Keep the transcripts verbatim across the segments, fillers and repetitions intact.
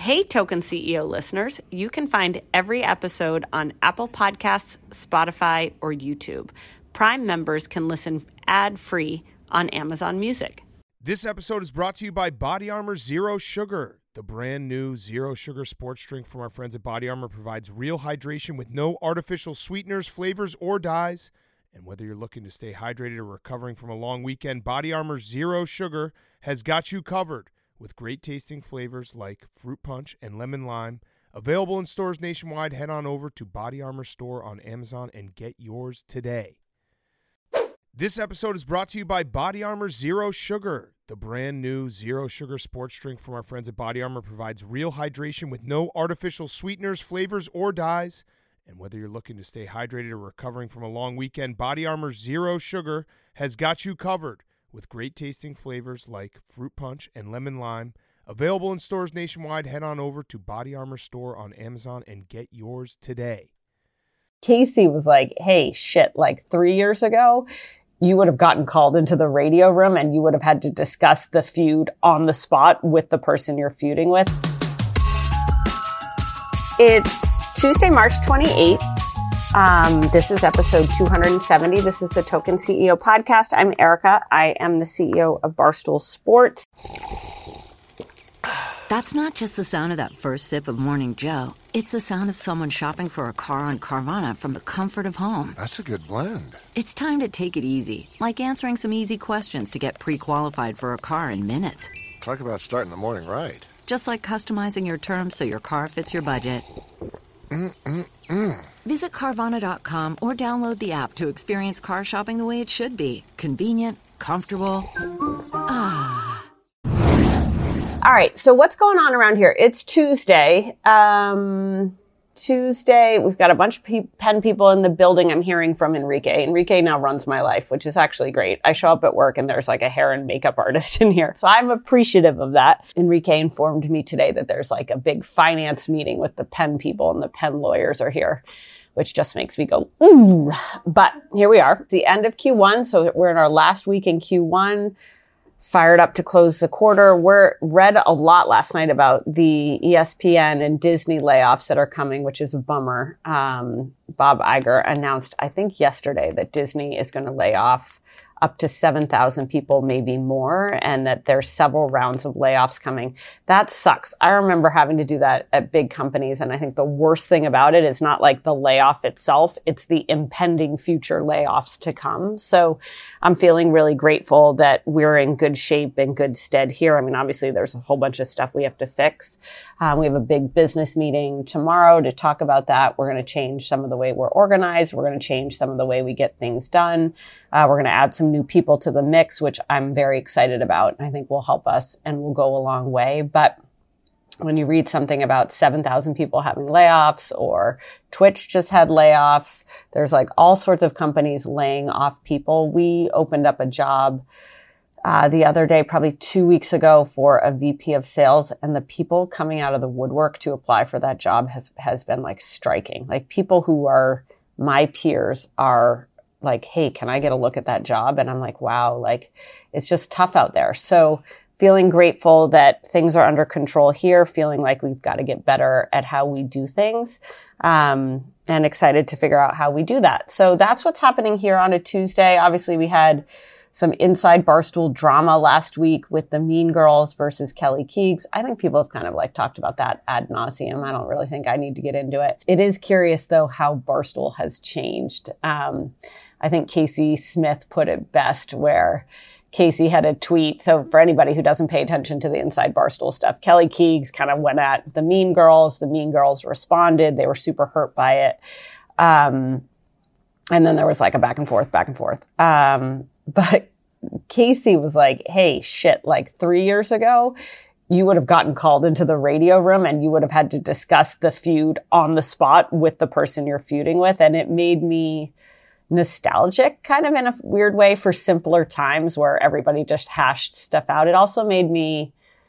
Hey, Token C E O listeners, you can find every episode on Apple Podcasts, Spotify, or YouTube. Prime members can listen ad-free on Amazon Music. This episode is brought to you by Body Armor Zero Sugar. The brand new Zero Sugar sports drink from our friends at Body Armor provides real hydration with no artificial sweeteners, flavors, or dyes. And whether you're looking to stay hydrated or recovering from a long weekend, Body Armor Zero Sugar has got you covered with great tasting flavors like fruit punch and lemon lime. Available in stores nationwide. Head on over to Body Armor store on Amazon and get yours today. This episode is brought to you by Body Armor Zero Sugar. The brand new Zero Sugar sports drink from our friends at Body Armor provides real hydration with no artificial sweeteners, flavors, or dyes. And whether you're looking to stay hydrated or recovering from a long weekend, Body Armor Zero Sugar has got you covered with great tasting flavors like fruit punch and lemon lime. Available in stores nationwide. Head on over to Body Armor store on Amazon and get yours today. Casey was like, hey, shit, like three years ago, you would have gotten called into the radio room and you would have had to discuss the feud on the spot with the person you're feuding with. It's Tuesday, March twenty-eighth. Um, this is episode two hundred seventy. This is the Token C E O podcast. I'm Erica. I am the C E O of Barstool Sports. That's not just the sound of that first sip of Morning Joe. It's the sound of someone shopping for a car on Carvana from the comfort of home. That's a good blend. It's time to take it easy, like answering some easy questions to get pre-qualified for a car in minutes. Talk about starting the morning right. Just like customizing your terms so your car fits your budget. Mm-mm-mm. Visit Carvana dot com or download the app to experience car shopping the way it should be. Convenient, comfortable. Ah. All right. So what's going on around here? It's Tuesday. Um, Tuesday. We've got a bunch of pe- pen people in the building. I'm hearing from Enrique. Enrique now runs my life, which is actually great. I show up at work and there's like a hair and makeup artist in here. So I'm appreciative of that. Enrique informed me today that there's like a big finance meeting with the pen people and the pen lawyers are here, which just makes me go, ooh. But here we are. It's the end of Q one. So we're in our last week in Q one. Fired up to close the quarter. We're read a lot last night about the E S P N and Disney layoffs that are coming, which is a bummer. Um, Bob Iger announced, I think yesterday, that Disney is going to lay off up to seven thousand people, maybe more, and that there's several rounds of layoffs coming. That sucks. I remember having to do that at big companies, and I think the worst thing about it is not like the layoff itself, it's the impending future layoffs to come. So I'm feeling really grateful that we're in good shape and good stead here. I mean, obviously there's a whole bunch of stuff we have to fix. Um, we have a big business meeting tomorrow to talk about that. We're going to change some of the way we're organized. We're going to change some of the way we get things done. Uh, we're going to add some new people to the mix, which I'm very excited about. I think will help us and will go a long way. But when you read something about seven thousand people having layoffs or Twitch just had layoffs, there's like all sorts of companies laying off people. We opened up a job uh, the other day, probably two weeks ago, for a V P of sales, and the people coming out of the woodwork to apply for that job has, has been like striking. Like people who are my peers are like, hey, can I get a look at that job? And I'm like, wow, like it's just tough out there. So feeling grateful that things are under control here, feeling like we've got to get better at how we do things, um, and excited to figure out how we do that. So that's what's happening here on a Tuesday. Obviously, we had some inside Barstool drama last week with the Mean Girls versus Kelly Keegs. I think people have kind of like talked about that ad nauseum. I don't really think I need to get into it. It is curious, though, how Barstool has changed. Um, I think Casey Smith put it best, where Casey had a tweet. So for anybody who doesn't pay attention to the inside Barstool stuff, Kelly Keegs kind of went at the Mean Girls. The Mean Girls responded. They were super hurt by it. Um, and then there was like a back and forth, back and forth. Um, but Casey was like, hey, shit, like three years ago, you would have gotten called into the radio room and you would have had to discuss the feud on the spot with the person you're feuding with. And it made me nostalgic kind of in a weird way for simpler times where everybody just hashed stuff out. It also made me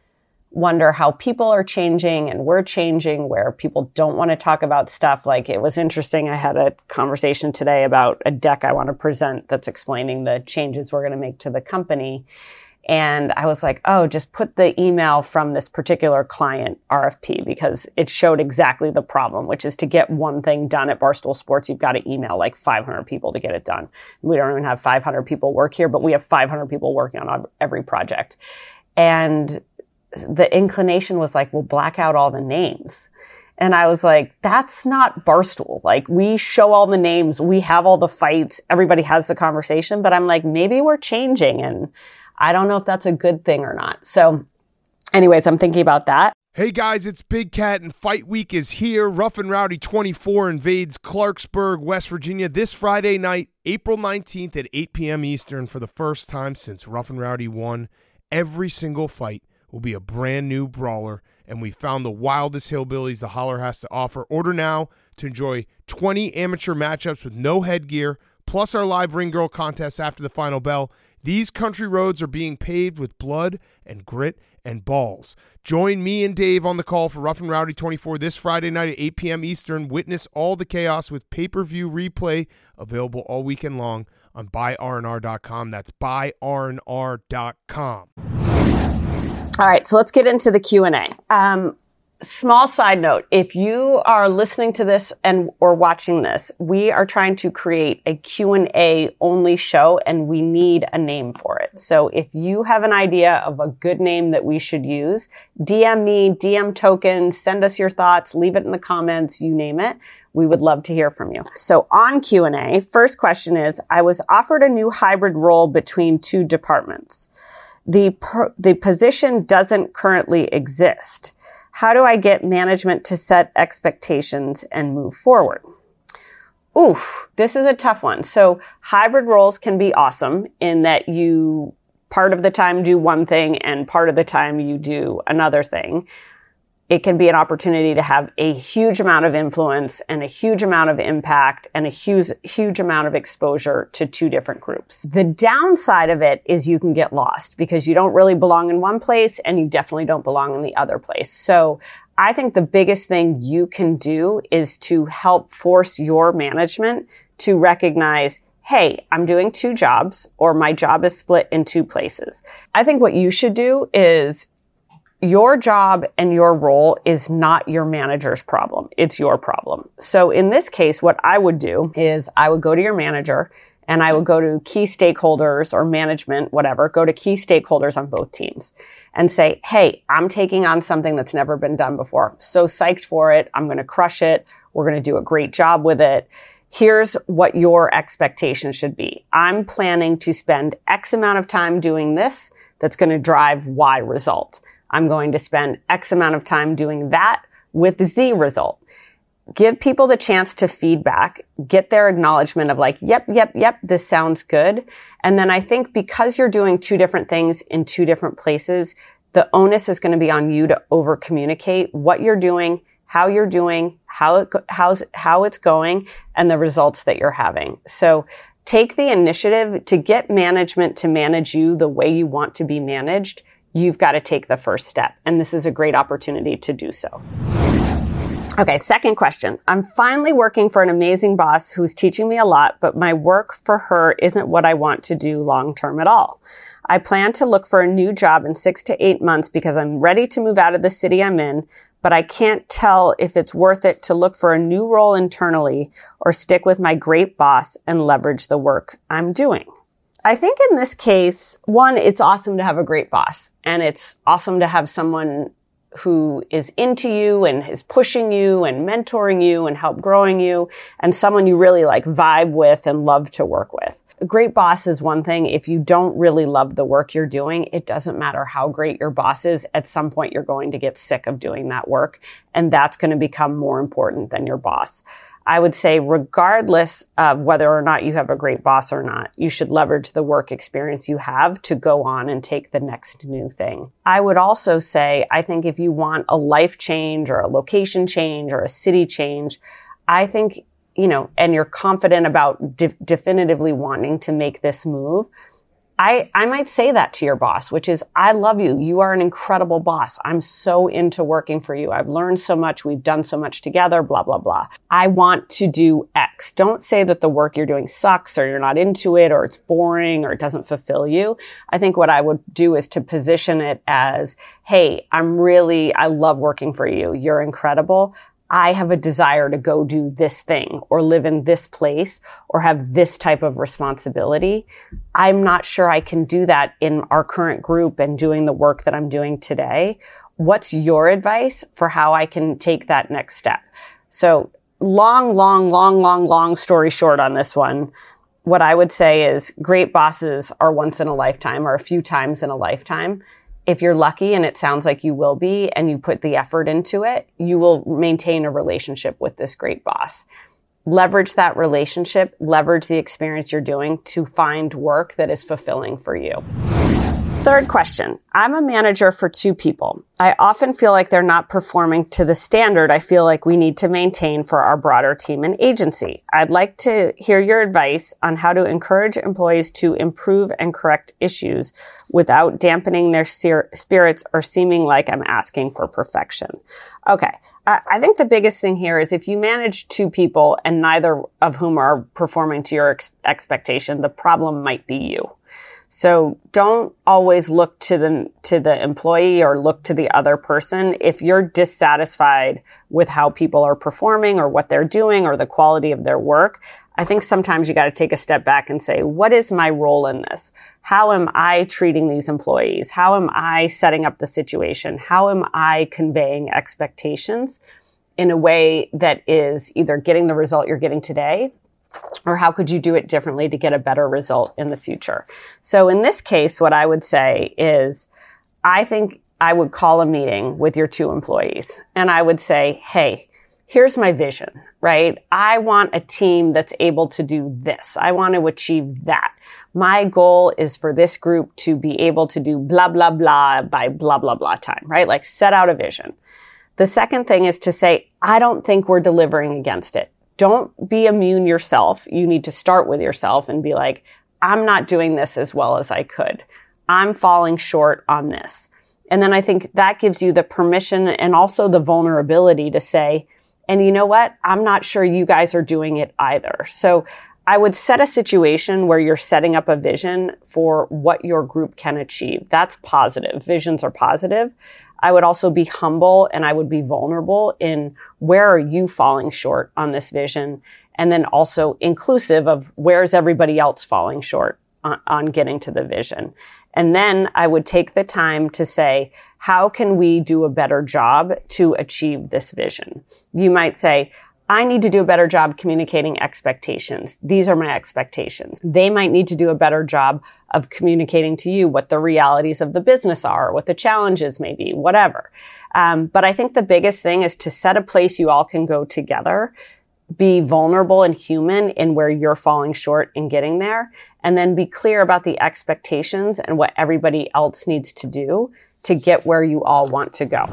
wonder how people are changing and we're changing, where people don't want to talk about stuff. Like it was interesting. I had a conversation today about a deck I want to present that's explaining the changes we're going to make to the company. And I was like, oh, just put the email from this particular client R F P because it showed exactly the problem, which is to get one thing done at Barstool Sports, you've got to email like five hundred people to get it done. We don't even have five hundred people work here, but we have five hundred people working on every project. And the inclination was like, well, black out all the names. And I was like, that's not Barstool. Like, we show all the names, we have all the fights, everybody has the conversation, but I'm like, maybe we're changing, and I don't know if that's a good thing or not. So anyways, I'm thinking about that. Hey guys, it's Big Cat, and Fight Week is here. Rough and Rowdy twenty-four invades Clarksburg, West Virginia this Friday night, April nineteenth at eight p.m. Eastern. For the first time since Rough and Rowdy won, every single fight will be a brand new brawler, and we found the wildest hillbillies the Holler has to offer. Order now to enjoy twenty amateur matchups with no headgear, plus our live ring girl contest after the final bell. These country roads are being paved with blood and grit and balls. Join me and Dave on the call for Rough and Rowdy twenty-four this Friday night at eight p.m. Eastern. Witness all the chaos with pay-per-view replay available all weekend long on buy r n r dot com. That's buy r n r dot com. All right, so let's get into the Q and A. Um, small side note, if you are listening to this and or watching this, we are trying to create a Q and A only show, and we need a name for it. So if you have an idea of a good name that we should use, D M me, D M Token, send us your thoughts, leave it in the comments, you name it. We would love to hear from you. So on Q and A, first question is, I was offered a new hybrid role between two departments. The per, the position doesn't currently exist. How do I get management to set expectations and move forward? Oof, this is a tough one. So hybrid roles can be awesome in that you part of the time do one thing and part of the time you do another thing. It can be an opportunity to have a huge amount of influence and a huge amount of impact and a huge, huge amount of exposure to two different groups. The downside of it is you can get lost because you don't really belong in one place and you definitely don't belong in the other place. So I think the biggest thing you can do is to help force your management to recognize, hey, I'm doing two jobs, or my job is split in two places. I think what you should do is your job and your role is not your manager's problem. It's your problem. So in this case, what I would do is I would go to your manager and I would go to key stakeholders or management, whatever, go to key stakeholders on both teams and say, hey, I'm taking on something that's never been done before. So psyched for it. I'm going to crush it. We're going to do a great job with it. Here's what your expectations should be. I'm planning to spend X amount of time doing this that's going to drive Y result. I'm going to spend X amount of time doing that with Z result. Give people the chance to feedback, get their acknowledgement of like, yep, yep, yep, this sounds good. And then I think because you're doing two different things in two different places, the onus is going to be on you to over communicate what you're doing, how you're doing, how it, how's, how it's going, and the results that you're having. So take the initiative to get management to manage you the way you want to be managed. You've got to take the first step. And this is a great opportunity to do so. Okay, second question. I'm finally working for an amazing boss who's teaching me a lot, but my work for her isn't what I want to do long term at all. I plan to look for a new job in six to eight months because I'm ready to move out of the city I'm in, but I can't tell if it's worth it to look for a new role internally or stick with my great boss and leverage the work I'm doing. I think in this case, one, it's awesome to have a great boss, and it's awesome to have someone who is into you and is pushing you and mentoring you and help growing you, and someone you really like vibe with and love to work with. A great boss is one thing. If you don't really love the work you're doing, it doesn't matter how great your boss is. At some point, you're going to get sick of doing that work, and that's going to become more important than your boss. I would say regardless of whether or not you have a great boss or not, you should leverage the work experience you have to go on and take the next new thing. I would also say, I think if you want a life change or a location change or a city change, I think, you know, and you're confident about de- definitively wanting to make this move, I, I might say that to your boss, which is, I love you. You are an incredible boss. I'm so into working for you. I've learned so much. We've done so much together, blah, blah, blah. I want to do X. Don't say that the work you're doing sucks or you're not into it or it's boring or it doesn't fulfill you. I think what I would do is to position it as, hey, I'm really, I love working for you. You're incredible. I have a desire to go do this thing or live in this place or have this type of responsibility. I'm not sure I can do that in our current group and doing the work that I'm doing today. What's your advice for how I can take that next step? So long, long, long, long, long story short on this one, what I would say is great bosses are once in a lifetime or a few times in a lifetime. If you're lucky, and it sounds like you will be, and you put the effort into it, you will maintain a relationship with this great boss. Leverage that relationship, leverage the experience you're doing to find work that is fulfilling for you. Third question. I'm a manager for two people. I often feel like they're not performing to the standard I feel like we need to maintain for our broader team and agency. I'd like to hear your advice on how to encourage employees to improve and correct issues without dampening their ser- spirits or seeming like I'm asking for perfection. Okay. I, I think the biggest thing here is if you manage two people and neither of whom are performing to your ex- expectation, the problem might be you. So don't always look to the, to the employee or look to the other person. If you're dissatisfied with how people are performing or what they're doing or the quality of their work, I think sometimes you got to take a step back and say, what is my role in this? How am I treating these employees? How am I setting up the situation? How am I conveying expectations in a way that is either getting the result you're getting today, or how could you do it differently to get a better result in the future? So in this case, what I would say is, I think I would call a meeting with your two employees and I would say, hey, here's my vision, right? I want a team that's able to do this. I want to achieve that. My goal is for this group to be able to do blah, blah, blah by blah, blah, blah time, right? Like set out a vision. The second thing is to say, I don't think we're delivering against it. Don't be immune yourself. You need to start with yourself and be like, I'm not doing this as well as I could. I'm falling short on this. And then I think that gives you the permission and also the vulnerability to say, and you know what? I'm not sure you guys are doing it either. So I would set a situation where you're setting up a vision for what your group can achieve. That's positive. Visions are positive. I would also be humble and I would be vulnerable in where are you falling short on this vision? And then also inclusive of where's everybody else falling short on, on getting to the vision. And then I would take the time to say, how can we do a better job to achieve this vision? You might say, I need to do a better job communicating expectations. These are my expectations. They might need to do a better job of communicating to you what the realities of the business are, what the challenges may be, whatever. Um, but I think the biggest thing is to set a place you all can go together, be vulnerable and human in where you're falling short in getting there, and then be clear about the expectations and what everybody else needs to do to get where you all want to go.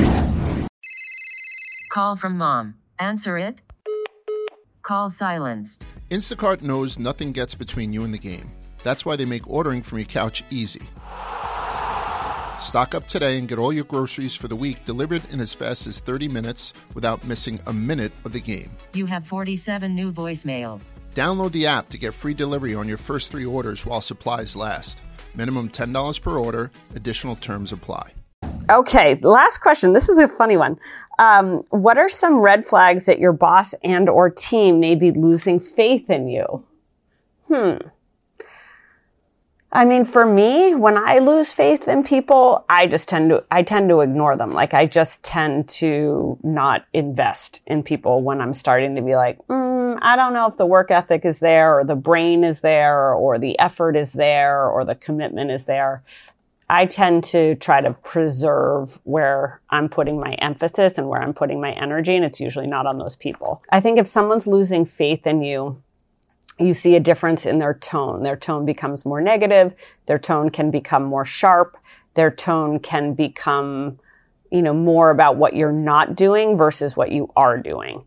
Call from mom. Answer it. Call silenced. Instacart knows nothing gets between you and the game. That's why they make ordering from your couch easy. Stock up today and get all your groceries for the week delivered in as fast as thirty minutes without missing a minute of the game. You have forty-seven new voicemails. Download the app to get free delivery on your first three orders while supplies last. Minimum ten dollars per order. Additional terms apply. Okay, last question. This is a funny one. Um, what are some red flags that your boss and or team may be losing faith in you? Hmm. I mean, for me, when I lose faith in people, I just tend to, I tend to ignore them. Like, I just tend to not invest in people when I'm starting to be like, mm, I don't know if the work ethic is there or the brain is there or the effort is there or the commitment is there. I tend to try to preserve where I'm putting my emphasis and where I'm putting my energy, and it's usually not on those people. I think if someone's losing faith in you, you see a difference in their tone. Their tone becomes more negative. Their tone can become more sharp. Their tone can become, you know, more about what you're not doing versus what you are doing.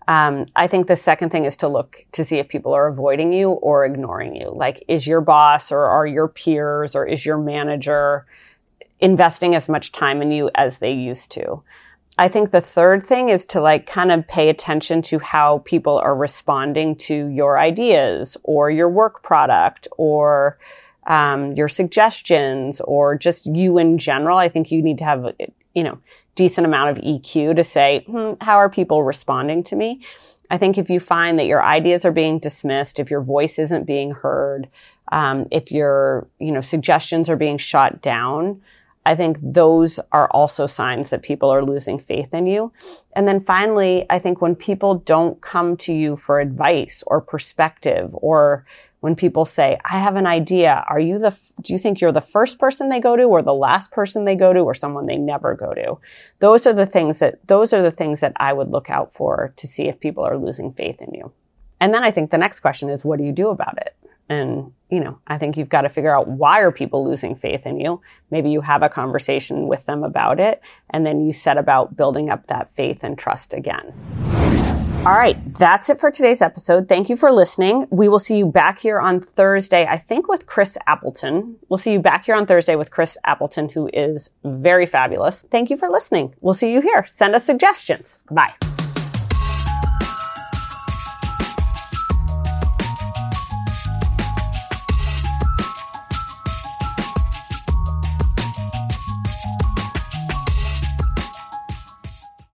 Um, I think the second thing is to look to see if people are avoiding you or ignoring you. Like, is your boss or are your peers or is your manager investing as much time in you as they used to? I think the third thing is to like kind of pay attention to how people are responding to your ideas or your work product or um, your suggestions or just you in general. I think you need to have, you know, decent amount of E Q to say, hmm, how are people responding to me? I think if you find that your ideas are being dismissed, if your voice isn't being heard, um, if your, you know, suggestions are being shot down, I think those are also signs that people are losing faith in you. And then finally, I think when people don't come to you for advice or perspective, or when people say, I have an idea, are you the, do you think you're the first person they go to or the last person they go to or someone they never go to? Those are the things that, those are the things that I would look out for to see if people are losing faith in you. And then I think the next question is, what do you do about it? And, you know, I think you've got to figure out, why are people losing faith in you? Maybe you have a conversation with them about it, and then you set about building up that faith and trust again. All right, that's it for today's episode. Thank you for listening. We will see you back here on Thursday, I think with Chris Appleton. We'll see you back here on Thursday with Chris Appleton, who is very fabulous. Thank you for listening. We'll see you here. Send us suggestions. Bye.